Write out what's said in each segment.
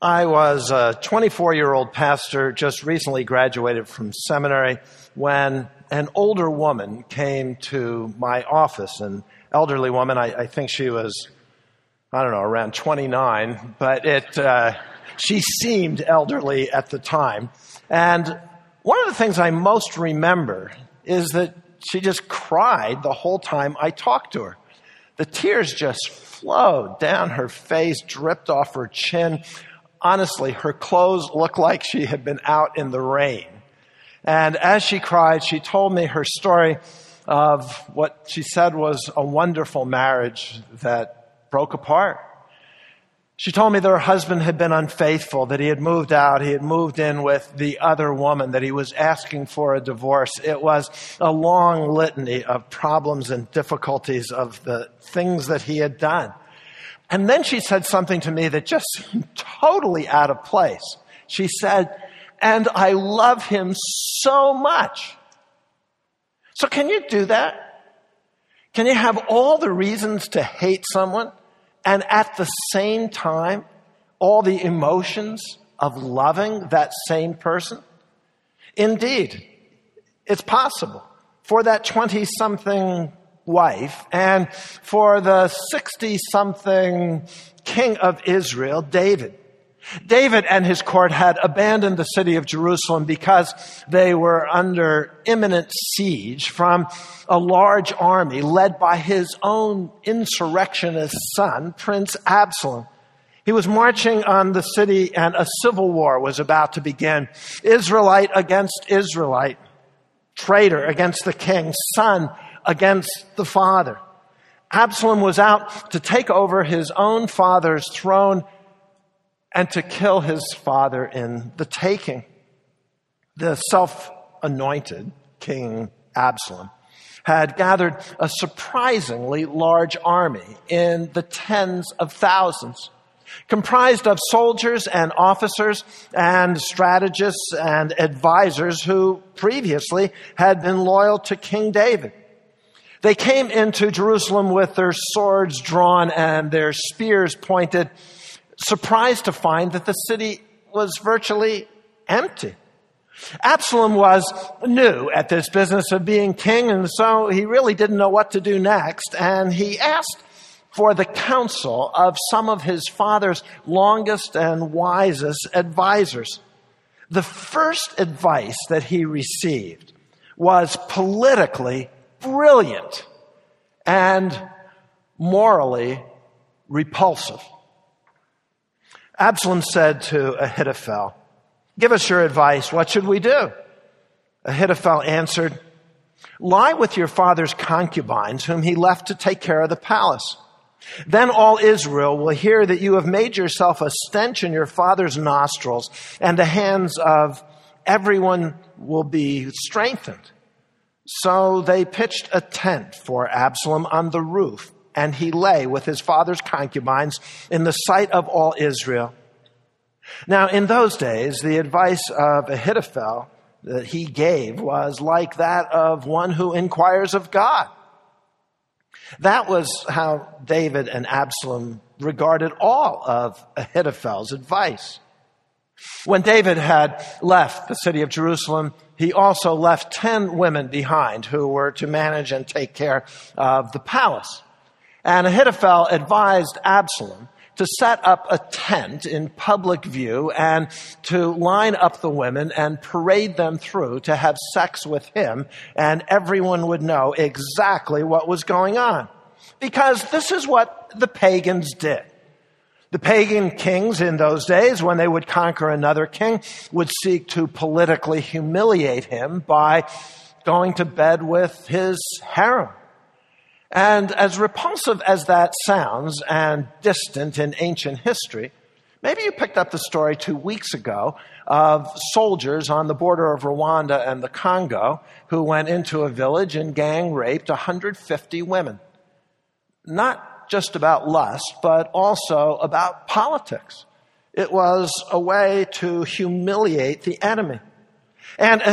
I was a 24-year-old pastor, just recently graduated from seminary, when an older woman came to my office, an elderly woman. I think she was, around 29, but she seemed elderly at the time. And one of the things I most remember is that she just cried the whole time I talked to her. The tears just flowed down her face, dripped off her chin. Honestly, her clothes looked like she had been out in the rain. And as she cried, she told me her story of what she said was a wonderful marriage that broke apart. She told me that her husband had been unfaithful, that he had moved out, he had moved in with the other woman, that he was asking for a divorce. It was a long litany of problems and difficulties of the things that he had done. And then she said something to me that just seemed totally out of place. She said, "And I love him so much." So can you do that? Can you have all the reasons to hate someone and at the same time all the emotions of loving that same person? Indeed, it's possible for that 20-something wife and for the 60-something king of Israel, David. David and his court had abandoned the city of Jerusalem because they were under imminent siege from a large army led by his own insurrectionist son, Prince Absalom. He was marching on the city and a civil war was about to begin. Israelite against Israelite, traitor against the king, son against the father. Absalom was out to take over his own father's throne and to kill his father in the taking. The self-anointed King Absalom had gathered a surprisingly large army in the tens of thousands, comprised of soldiers and officers and strategists and advisors who previously had been loyal to King David. They came into Jerusalem with their swords drawn and their spears pointed, surprised to find that the city was virtually empty. Absalom was new at this business of being king, and so he really didn't know what to do next, and he asked for the counsel of some of his father's longest and wisest advisors. The first advice that he received was politically brilliant and morally repulsive. Absalom said to Ahithophel, "Give us your advice. What should we do?" Ahithophel answered, "Lie with your father's concubines, whom he left to take care of the palace. Then all Israel will hear that you have made yourself a stench in your father's nostrils, and the hands of everyone will be strengthened." So they pitched a tent for Absalom on the roof, and he lay with his father's concubines in the sight of all Israel. Now, in those days, the advice of Ahithophel that he gave was like that of one who inquires of God. That was how David and Absalom regarded all of Ahithophel's advice. When David had left the city of Jerusalem, he also left 10 women behind who were to manage and take care of the palace. And Ahithophel advised Absalom to set up a tent in public view and to line up the women and parade them through to have sex with him, and everyone would know exactly what was going on. Because this is what the pagans did. The pagan kings in those days, when they would conquer another king, would seek to politically humiliate him by going to bed with his harem. And as repulsive as that sounds and distant in ancient history, maybe you picked up the story 2 weeks ago of soldiers on the border of Rwanda and the Congo who went into a village and gang raped 150 women. Not just about lust, but also about politics. It was a way to humiliate the enemy. And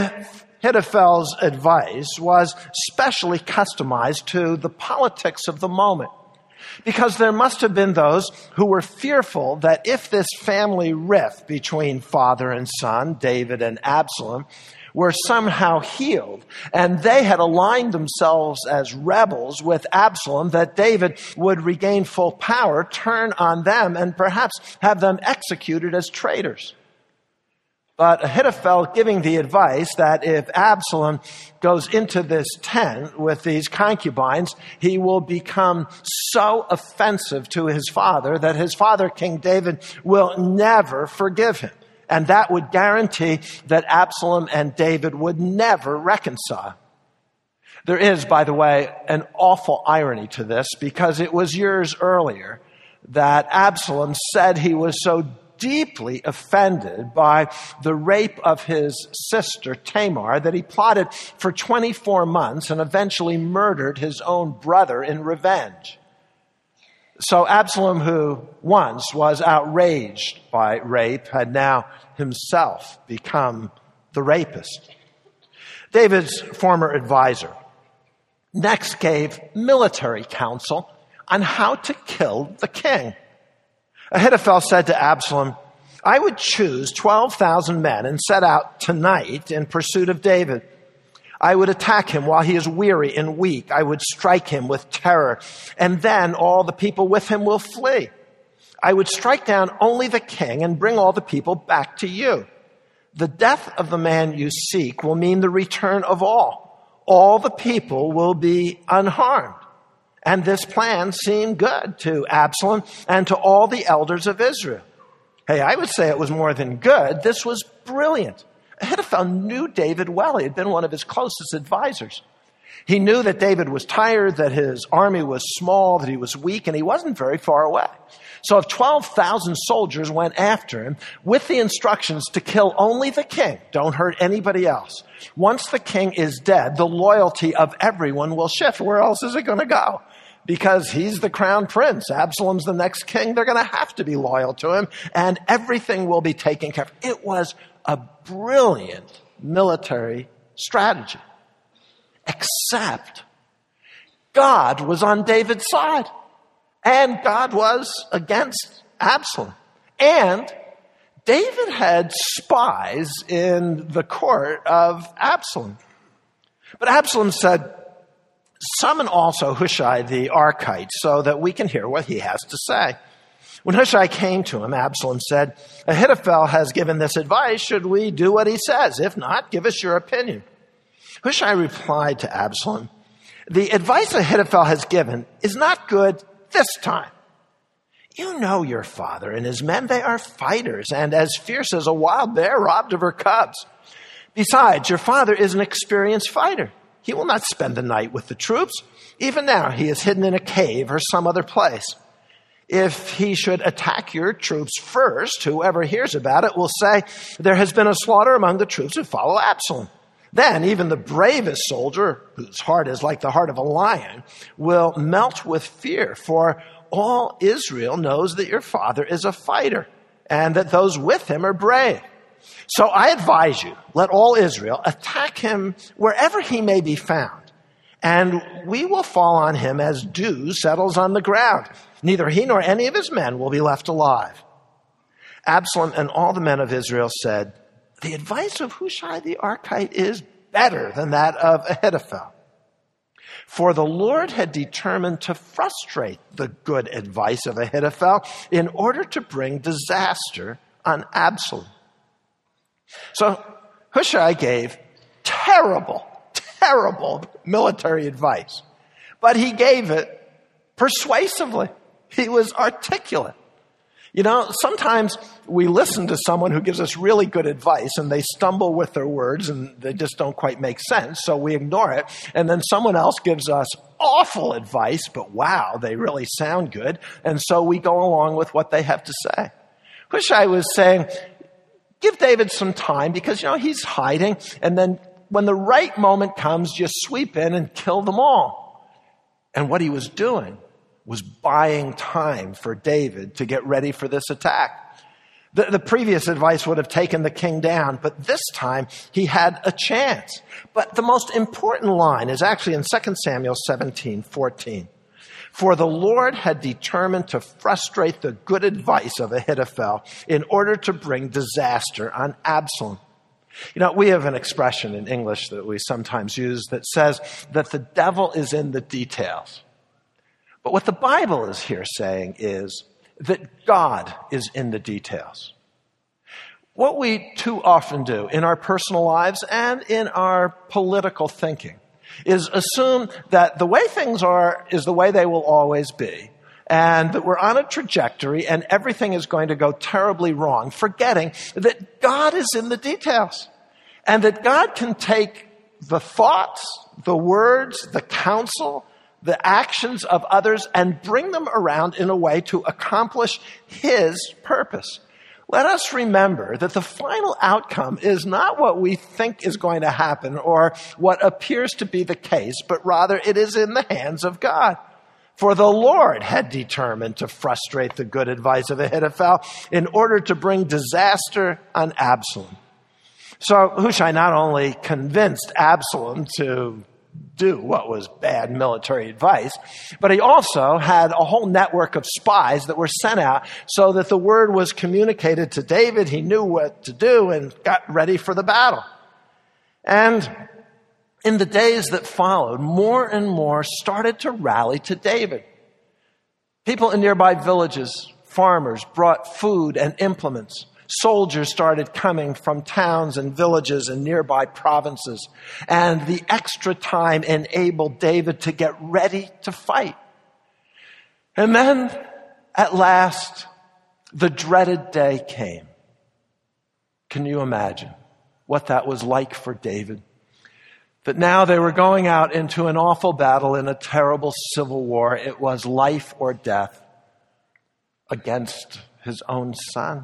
Ahithophel's advice was specially customized to the politics of the moment. Because there must have been those who were fearful that if this family rift between father and son, David and Absalom, were somehow healed, and they had aligned themselves as rebels with Absalom, that David would regain full power, turn on them, and perhaps have them executed as traitors. But Ahithophel giving the advice that if Absalom goes into this tent with these concubines, he will become so offensive to his father that his father, King David, will never forgive him. And that would guarantee that Absalom and David would never reconcile. There is, by the way, an awful irony to this, because it was years earlier that Absalom said he was so deeply offended by the rape of his sister Tamar that he plotted for 24 months and eventually murdered his own brother in revenge. So Absalom, who once was outraged by rape, had now himself become the rapist. David's former advisor next gave military counsel on how to kill the king. Ahithophel said to Absalom, "I would choose 12,000 men and set out tonight in pursuit of David. I would attack him while he is weary and weak. I would strike him with terror, and then all the people with him will flee. I would strike down only the king and bring all the people back to you. The death of the man you seek will mean the return of all. All the people will be unharmed." And this plan seemed good to Absalom and to all the elders of Israel. Hey, I would say it was more than good. This was brilliant. Ahithophel knew David well. He had been one of his closest advisors. He knew that David was tired, that his army was small, that he was weak, and he wasn't very far away. So if 12,000 soldiers went after him with the instructions to kill only the king, don't hurt anybody else. Once the king is dead, the loyalty of everyone will shift. Where else is it going to go? Because he's the crown prince. Absalom's the next king. They're going to have to be loyal to him, and everything will be taken care of. It was a brilliant military strategy. Except God was on David's side, and God was against Absalom. And David had spies in the court of Absalom. But Absalom said, "Summon also Hushai the Archite so that we can hear what he has to say." When Hushai came to him, Absalom said, "Ahithophel has given this advice. Should we do what he says? If not, give us your opinion." Hushai replied to Absalom, "The advice Ahithophel has given is not good this time. You know your father and his men, they are fighters and as fierce as a wild bear robbed of her cubs. Besides, your father is an experienced fighter. He will not spend the night with the troops. Even now he is hidden in a cave or some other place. If he should attack your troops first, whoever hears about it will say, 'There has been a slaughter among the troops who follow Absalom.' Then even the bravest soldier, whose heart is like the heart of a lion, will melt with fear, for all Israel knows that your father is a fighter and that those with him are brave. So I advise you, let all Israel attack him wherever he may be found, and we will fall on him as dew settles on the ground. Neither he nor any of his men will be left alive." Absalom and all the men of Israel said, "The advice of Hushai the Archite is better than that of Ahithophel." For the Lord had determined to frustrate the good advice of Ahithophel in order to bring disaster on Absalom. So Hushai gave terrible military advice, but he gave it persuasively. He was articulate. You know, sometimes we listen to someone who gives us really good advice and they stumble with their words and they just don't quite make sense, so we ignore it. And then someone else gives us awful advice, but wow, they really sound good. And so we go along with what they have to say. Hushai was saying, give David some time because, you know, he's hiding. And then when the right moment comes, just sweep in and kill them all. And what he was doing was buying time for David to get ready for this attack. The previous advice would have taken the king down, but this time he had a chance. But the most important line is actually in 2 Samuel 17:14. For the Lord had determined to frustrate the good advice of Ahithophel in order to bring disaster on Absalom. You know, we have an expression in English that we sometimes use that says that the devil is in the details. But what the Bible is here saying is that God is in the details. What we too often do in our personal lives and in our political thinking is assume that the way things are is the way they will always be, and that we're on a trajectory and everything is going to go terribly wrong, forgetting that God is in the details and that God can take the thoughts, the words, the counsel, the actions of others and bring them around in a way to accomplish His purpose. Let us remember that the final outcome is not what we think is going to happen or what appears to be the case, but rather it is in the hands of God. For the Lord had determined to frustrate the good advice of Ahithophel in order to bring disaster on Absalom. So Hushai not only convinced Absalom to do what was bad military advice, but he also had a whole network of spies that were sent out so that the word was communicated to David. He knew what to do and got ready for the battle. And in the days that followed, more and more started to rally to David. People in nearby villages, farmers, brought food and implements. Soldiers started coming from towns and villages and nearby provinces. And the extra time enabled David to get ready to fight. And then, at last, the dreaded day came. Can you imagine what that was like for David? That now they were going out into an awful battle in a terrible civil war. It was life or death against his own son.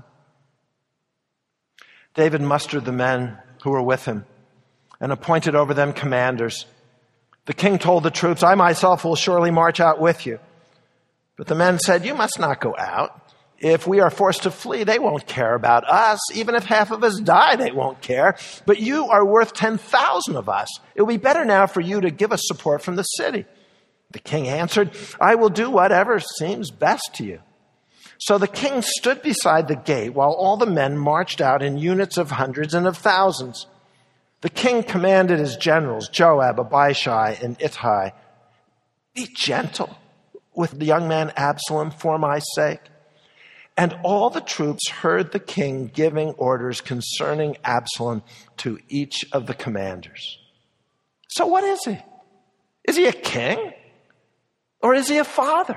David mustered the men who were with him and appointed over them commanders. The king told the troops, "I myself will surely march out with you." But the men said, "You must not go out. If we are forced to flee, they won't care about us. Even if half of us die, they won't care. But you are worth 10,000 of us. It will be better now for you to give us support from the city." The king answered, "I will do whatever seems best to you." So the king stood beside the gate while all the men marched out in units of hundreds and of thousands. The king commanded his generals, Joab, Abishai, and Ittai, "Be gentle with the young man Absalom for my sake." And all the troops heard the king giving orders concerning Absalom to each of the commanders. So what is he? Is he a king? Or is he a father?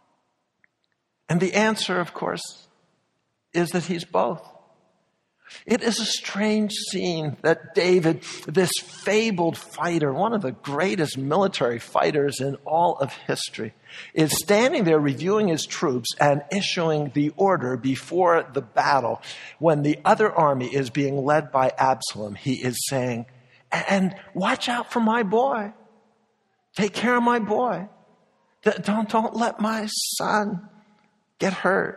And the answer, of course, is that he's both. It is a strange scene that David, this fabled fighter, one of the greatest military fighters in all of history, is standing there reviewing his troops and issuing the order before the battle. When the other army is being led by Absalom, he is saying, "And watch out for my boy. Take care of my boy. Don't let my son get hurt."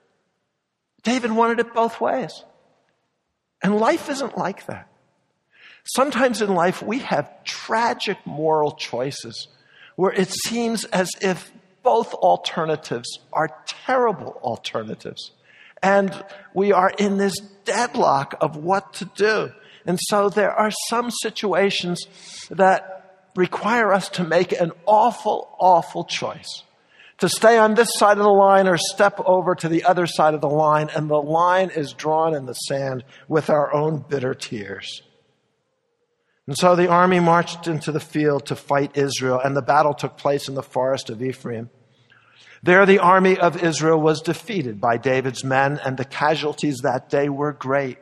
David wanted it both ways. And life isn't like that. Sometimes in life we have tragic moral choices where it seems as if both alternatives are terrible alternatives. And we are in this deadlock of what to do. And so there are some situations that require us to make an awful, awful choice. To stay on this side of the line or step over to the other side of the line, and the line is drawn in the sand with our own bitter tears. And so the army marched into the field to fight Israel, and the battle took place in the forest of Ephraim. There the army of Israel was defeated by David's men, and the casualties that day were great,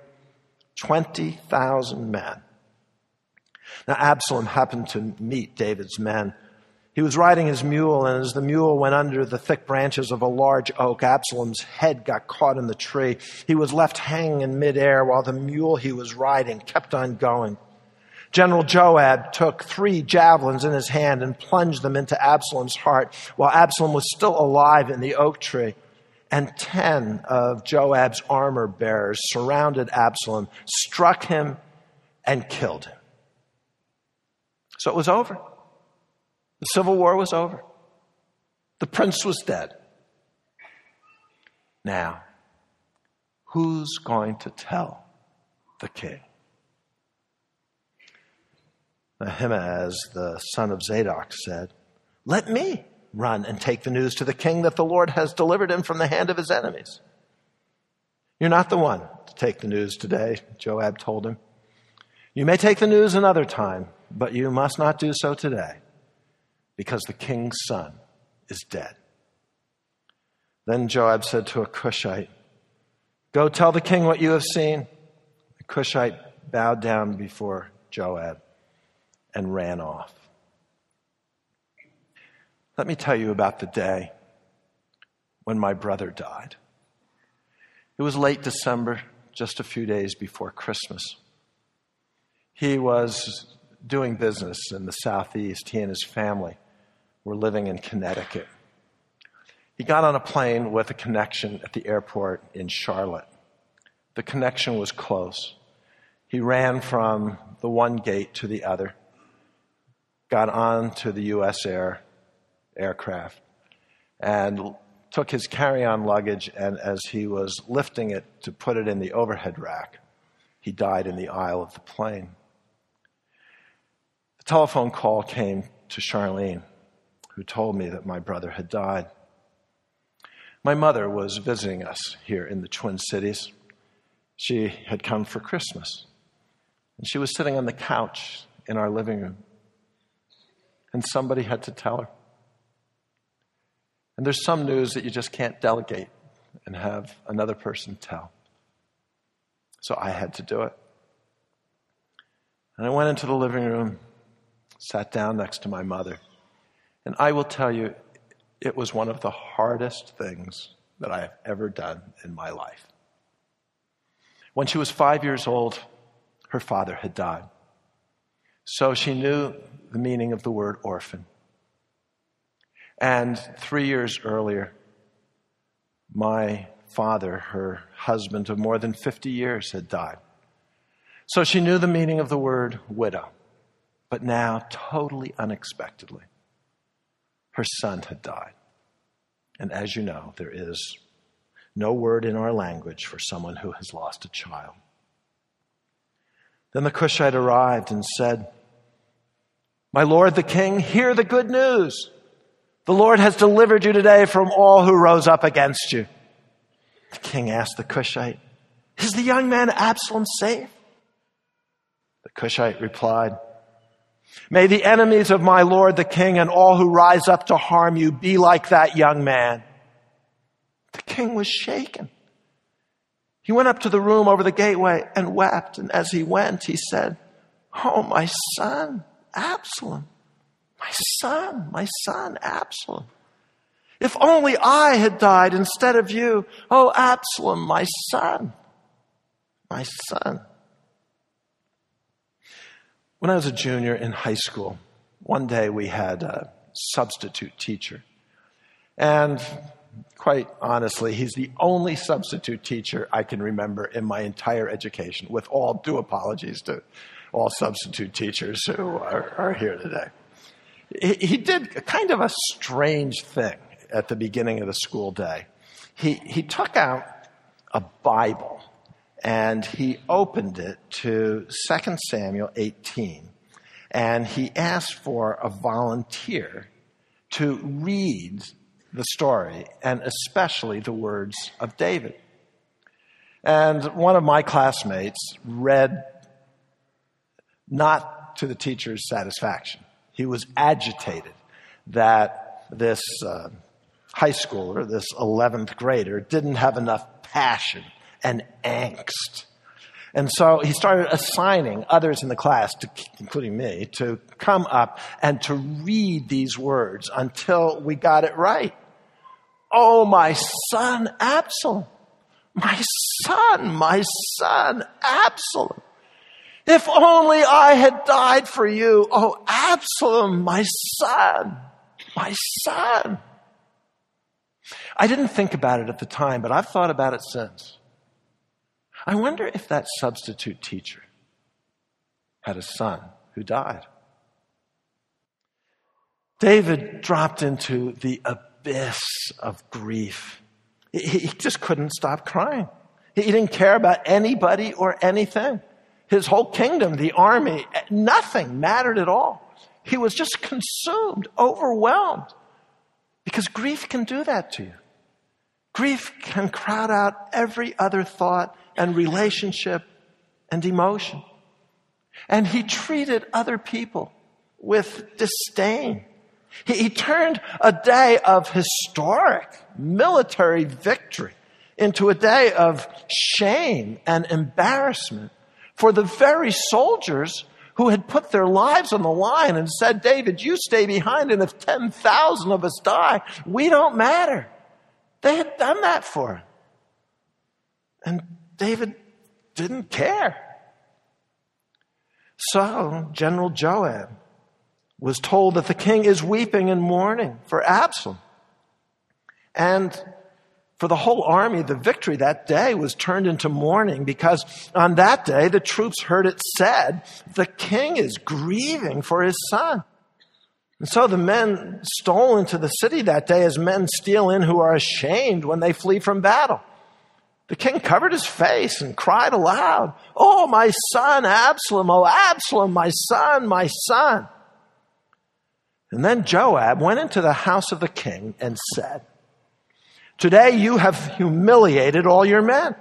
20,000 men. Now Absalom happened to meet David's men. He was riding his mule, and as the mule went under the thick branches of a large oak, Absalom's head got caught in the tree. He was left hanging in midair while the mule he was riding kept on going. General Joab took 3 javelins in his hand and plunged them into Absalom's heart while Absalom was still alive in the oak tree. And 10 of Joab's armor bearers surrounded Absalom, struck him, and killed him. So it was over. The civil war was over. The prince was dead. Now, who's going to tell the king? Ahimaaz, the son of Zadok, said, "Let me run and take the news to the king that the Lord has delivered him from the hand of his enemies." "You're not the one to take the news today," Joab told him. "You may take the news another time, but you must not do so today, because the king's son is dead." Then Joab said to a Cushite, "Go tell the king what you have seen." The Cushite bowed down before Joab and ran off. Let me tell you about the day when my brother died. It was late December, just a few days before Christmas. He was doing business in the Southeast. He and his family were living in Connecticut. He got on a plane with a connection at the airport in Charlotte. The connection was close. He ran from the one gate to the other, got on to the U.S. aircraft, and took his carry-on luggage, and as he was lifting it to put it in the overhead rack, he died in the aisle of the plane. The telephone call came to Charlene, who told me that my brother had died. My mother was visiting us here in the Twin Cities. She had come for Christmas, and she was sitting on the couch in our living room, and somebody had to tell her. And there's some news that you just can't delegate and have another person tell. So I had to do it. And I went into the living room, sat down next to my mother, and I will tell you, it was one of the hardest things that I have ever done in my life. When she was 5 years old, her father had died. So she knew the meaning of the word orphan. And 3 years earlier, my father, her husband of more than 50 years, had died. So she knew the meaning of the word widow. But now, totally unexpectedly, her son had died. And as you know, there is no word in our language for someone who has lost a child. Then the Cushite arrived and said, "My lord the king, hear the good news. The Lord has delivered you today from all who rose up against you." The king asked the Cushite, "Is the young man Absalom safe?" The Cushite replied, "May the enemies of my lord the king and all who rise up to harm you be like that young man." The king was shaken. He went up to the room over the gateway and wept. And as he went, he said, "Oh, my son, Absalom, my son, Absalom. If only I had died instead of you. Oh, Absalom, my son, my son." When I was a junior in high school, one day we had a substitute teacher. And quite honestly, he's the only substitute teacher I can remember in my entire education, with all due apologies to all substitute teachers who are here today. He did kind of a strange thing at the beginning of the school day. He took out a Bible and he opened it to 2 Samuel 18, and he asked for a volunteer to read the story, and especially the words of David. And one of my classmates read not to the teacher's satisfaction. He was agitated that this high schooler, this 11th grader, didn't have enough passion and angst. And so he started assigning others in the class, including me, to come up and to read these words until we got it right. "Oh, my son, Absalom. My son, Absalom. If only I had died for you. Oh, Absalom, my son, my son." I didn't think about it at the time, but I've thought about it since. I wonder if that substitute teacher had a son who died. David dropped into the abyss of grief. He just couldn't stop crying. He didn't care about anybody or anything. His whole kingdom, the army, nothing mattered at all. He was just consumed, overwhelmed. Because grief can do that to you. Grief can crowd out every other thought and relationship and emotion. And he treated other people with disdain. He turned a day of historic military victory into a day of shame and embarrassment for the very soldiers who had put their lives on the line and said, David, you stay behind, and if 10,000 of us die, we don't matter. They had done that for him. And David didn't care. So General Joab was told that the king is weeping and mourning for Absalom. And for the whole army, the victory that day was turned into mourning, because on that day, the troops heard it said, the king is grieving for his son. And so the men stole into the city that day as men steal in who are ashamed when they flee from battle. The king covered his face and cried aloud, "Oh, my son Absalom, oh Absalom, my son, my son." And then Joab went into the house of the king and said, "Today you have humiliated all your men.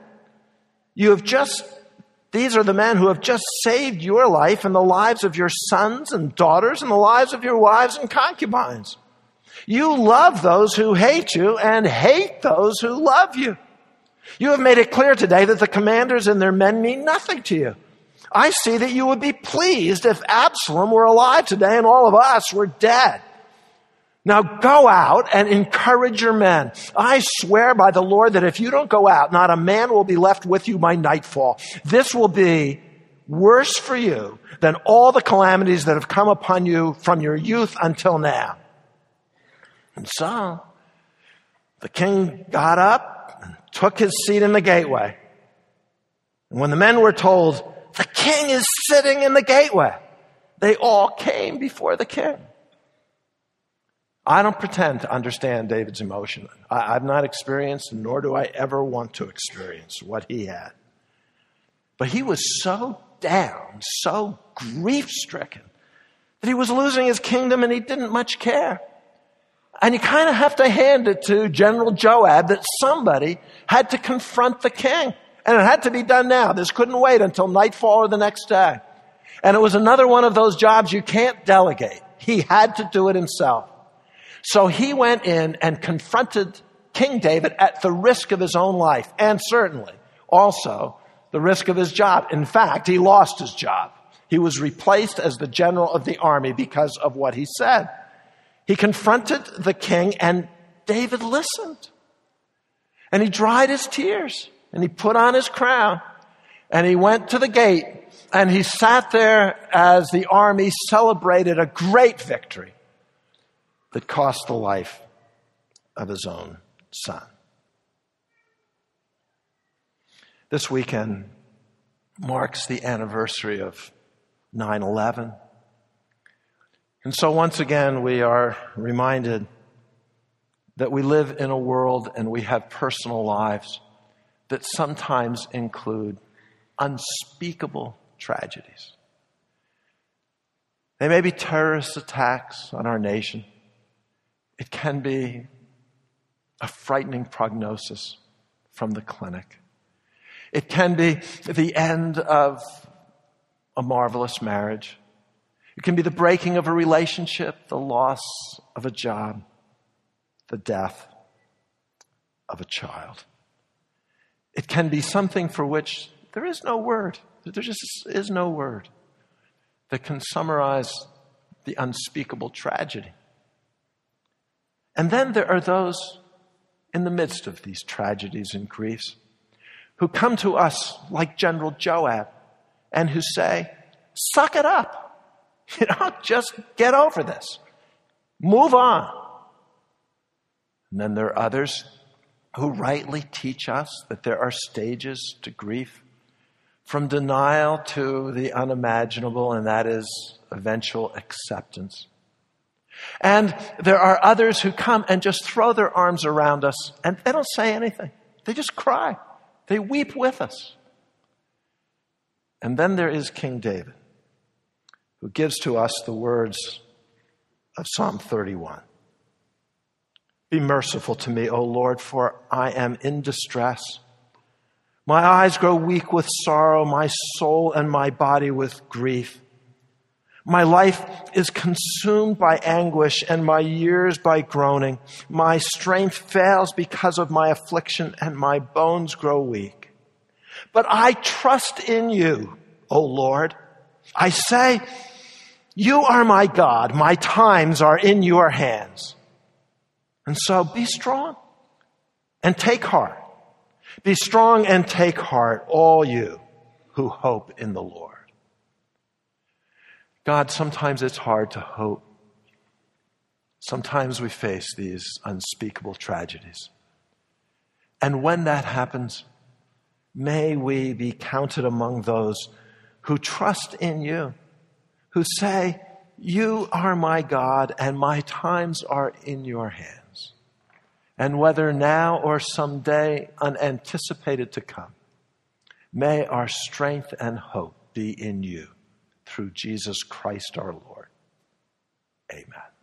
These are the men who have just saved your life and the lives of your sons and daughters and the lives of your wives and concubines. You love those who hate you and hate those who love you. You have made it clear today that the commanders and their men mean nothing to you. I see that you would be pleased if Absalom were alive today and all of us were dead. Now go out and encourage your men. I swear by the Lord that if you don't go out, not a man will be left with you by nightfall. This will be worse for you than all the calamities that have come upon you from your youth until now." And so the king got up and took his seat in the gateway. And when the men were told, "The king is sitting in the gateway," they all came before the king. I don't pretend to understand David's emotion. I've not experienced, nor do I ever want to experience what he had. But he was so down, so grief-stricken, that he was losing his kingdom and he didn't much care. And you kind of have to hand it to General Joab that somebody had to confront the king. And it had to be done now. This couldn't wait until nightfall or the next day. And it was another one of those jobs you can't delegate. He had to do it himself. So he went in and confronted King David at the risk of his own life, and certainly also the risk of his job. In fact, he lost his job. He was replaced as the general of the army because of what he said. He confronted the king, and David listened. And he dried his tears, and he put on his crown, and he went to the gate, and he sat there as the army celebrated a great victory that cost the life of his own son. This weekend marks the anniversary of 9/11. And so once again, we are reminded that we live in a world and we have personal lives that sometimes include unspeakable tragedies. They may be terrorist attacks on our nation. It can be a frightening prognosis from the clinic. It can be the end of a marvelous marriage. It can be the breaking of a relationship, the loss of a job, the death of a child. It can be something for which there is no word. There just is no word that can summarize the unspeakable tragedy. And then there are those in the midst of these tragedies and griefs who come to us like General Joab and who say, "Suck it up. Just get over this. Move on." And then there are others who rightly teach us that there are stages to grief, from denial to the unimaginable, and that is eventual acceptance. And there are others who come and just throw their arms around us, and they don't say anything. They just cry. They weep with us. And then there is King David, who gives to us the words of Psalm 31. Be merciful to me, O Lord, for I am in distress. My eyes grow weak with sorrow, my soul and my body with grief. My life is consumed by anguish and my years by groaning. My strength fails because of my affliction and my bones grow weak. But I trust in you, O Lord. I say, you are my God. My times are in your hands. And so be strong and take heart. Be strong and take heart, all you who hope in the Lord. God, sometimes it's hard to hope. Sometimes we face these unspeakable tragedies. And when that happens, may we be counted among those who trust in you, who say, you are my God and my times are in your hands. And whether now or someday unanticipated to come, may our strength and hope be in you through Jesus Christ our Lord. Amen.